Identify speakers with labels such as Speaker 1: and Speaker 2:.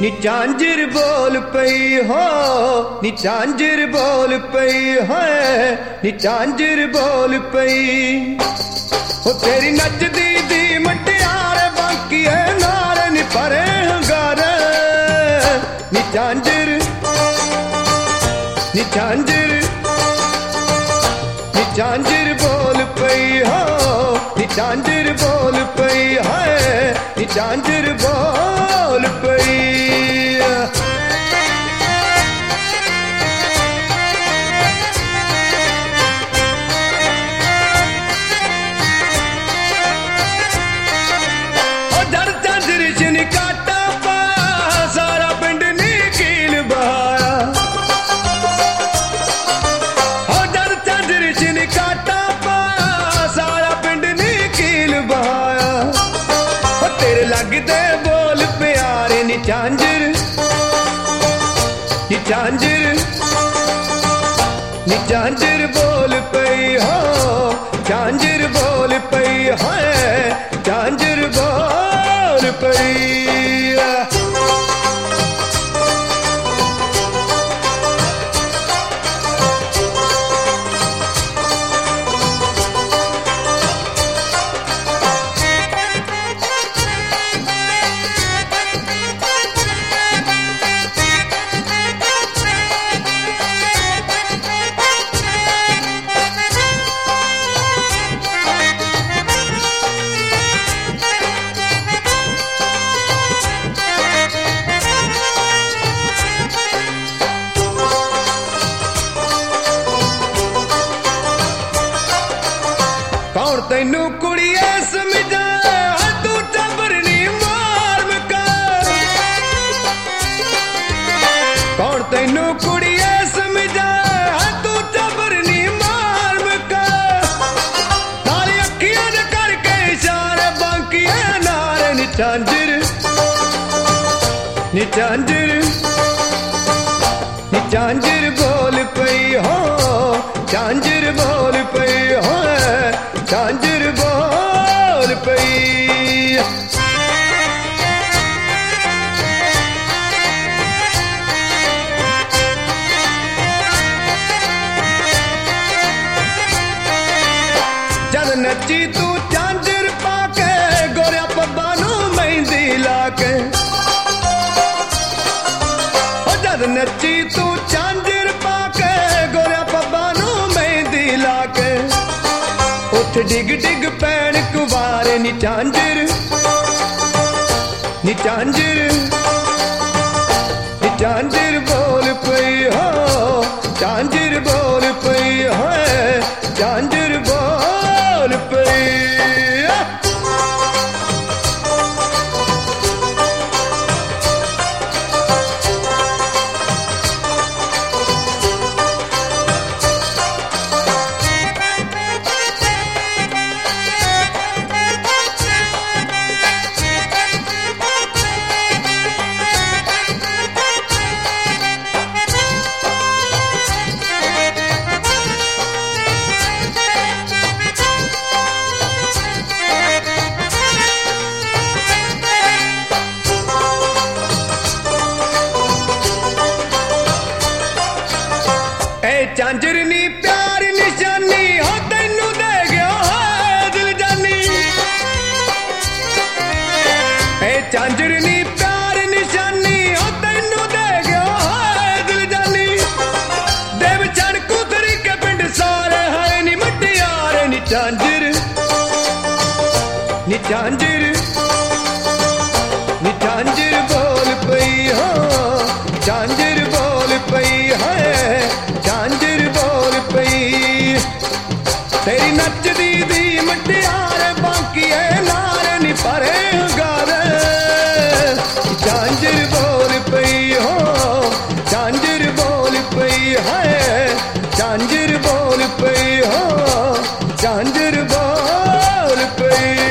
Speaker 1: नी झांझर बोल पई हो, नी झांझर बोल पई है, नी झांझर बोल पई हो। तेरी नचदी दी मटियार बाकी है नार नी परे हंगार। नी झांझर, नी झांझर, नी झांझर बोल पई हो, नी झांझर बोल पई है, नी झांझर बोल पई। काटा पा सारा पिंड नी कील बहाया, जर झांझर चिन काटा पा सारा पिंड नी कील बहाया। तेरे लगदे बोल प्यारे नी झांझर, नी झांझर, नी झांझर बोल पई हो, झांझर बोल पई है, झांझर बोल पई। कौन तैनू कुड़िए समझा तू टबरनी मार मका। कौन तैनू कुड़िए समझा तू टबरनी मार मका। नाली अखियां दे करके इशारे बाकी है नार नी झांझर, नी झांझर, नी झांझर बोल पई हो, झांझर बोल पई हो, झांझर बोल पई। जद नची तू झांझर पाके गोरिया पब्बा नू मेहंदी लाके। जद नची तू झांझर पाके गोरिया पब्बा नू मेहंदी लाके। उठ डिग डिग पैन कुवारे नी झांझर, नी झांझर, नी झांझर बोल पई हो, झांझर बोल पई है, झांझर बोल पई। झांझर नी प्यार निशानी हो तैनू दे गया है दिल जानी। झांझर नी प्यार निशानी हो तैनू दे गया है दिल जानी। देव चढ़ कुतरी के पिंड सारे है नी मटियार नी झांझर, नी झांझर, नी झांझर बोल पई हो, झांझर बोल पई है, झांझर बोल पई। तेरी नचदी दी मटियार बाकी है नार नी परे हंगार। झांझर बोल पई हो, झांझर बोल पई है, झांझर बोल पई हो, झांझर बोल पई।